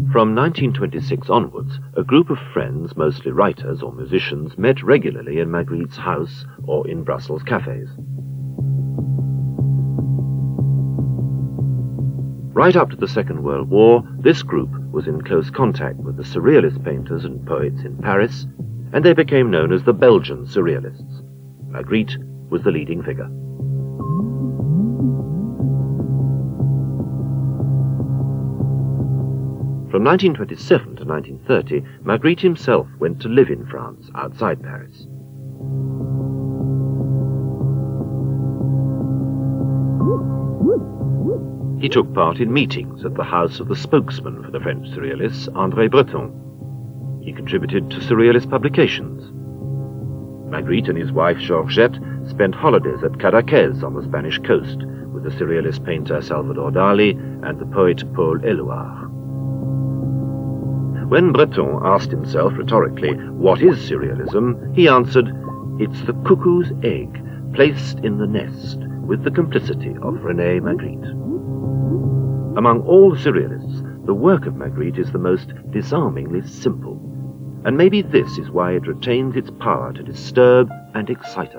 From 1926 onwards, a group of friends, mostly writers or musicians, met regularly in Magritte's house or in Brussels cafes. Right up to the Second World War, this group was in close contact with the Surrealist painters and poets in Paris, and they became known as the Belgian Surrealists. Magritte was the leading figure. From 1927 to 1930, Magritte himself went to live in France, outside Paris. He took part in meetings at the house of the spokesman for the French Surrealists, André Breton. He contributed to Surrealist publications. Magritte and his wife Georgette spent holidays at Cadaqués on the Spanish coast with the Surrealist painter Salvador Dali and the poet Paul Éluard. When Breton asked himself rhetorically, "What is Surrealism?" he answered, "It's the cuckoo's egg placed in the nest with the complicity of René Magritte." Among all the Surrealists, the work of Magritte is the most disarmingly simple, and maybe this is why it retains its power to disturb and excite us.